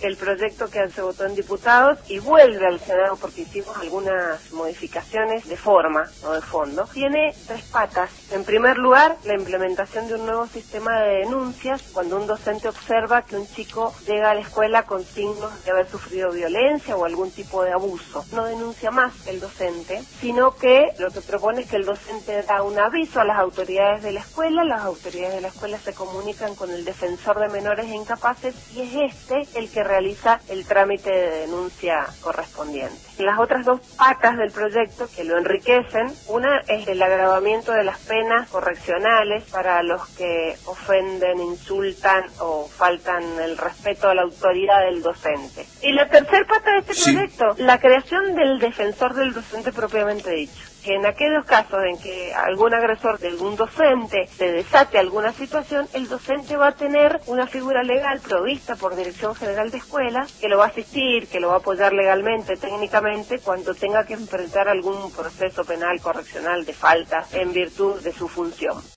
el proyecto que se votó en diputados y vuelve al Senado porque hicimos algunas modificaciones de forma, no de fondo. Tiene 3 patas. En primer lugar, la implementación de un nuevo sistema de denuncias cuando un docente observa que un chico llega a la escuela con signos de haber sufrido violencia o algún tipo de abuso. No denuncia más el docente, sino que lo que propone es que el docente da un aviso a las autoridades de la escuela, las autoridades de la escuela se comunican con el defensor de menores e incapaces y es el que realiza el trámite de denuncia correspondiente. Las otras 2 patas del proyecto que lo enriquecen, una es el agravamiento de las penas correccionales para los que ofenden, insultan o faltan el respeto a la autoridad del docente. Y la tercera pata de este proyecto, la creación del defensor del docente propiamente dicho. Que en aquellos casos en que algún agresor de algún docente se desate alguna situación, el docente va a tener una figura legal provista por Dirección General de Escuelas que lo va a asistir, que lo va a apoyar legalmente, técnicamente, cuando tenga que enfrentar algún proceso penal correccional de falta en virtud de su función.